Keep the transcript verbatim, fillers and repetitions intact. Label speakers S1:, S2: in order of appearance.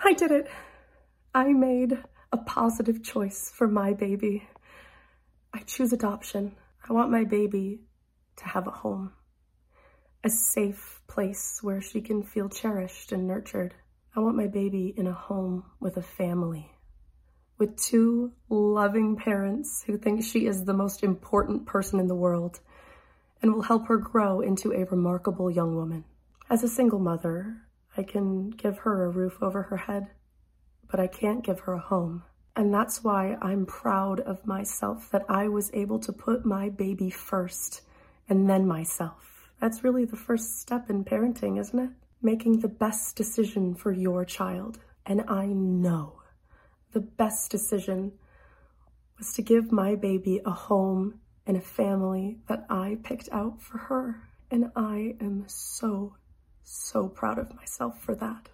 S1: I did it. I made a positive choice for my baby. I choose adoption. I want my baby to have a home, a safe place where she can feel cherished and nurtured. I want my baby in a home with a family, with two loving parents who think she is the most important person in the world and will help her grow into a remarkable young woman. As a single mother, I can give her a roof over her head, but I can't give her a home. And that's why I'm proud of myself, that I was able to put my baby first and then myself. That's really the first step in parenting, isn't it? Making the best decision for your child. And I know the best decision was to give my baby a home and a family that I picked out for her. And I am so, so proud of myself for that.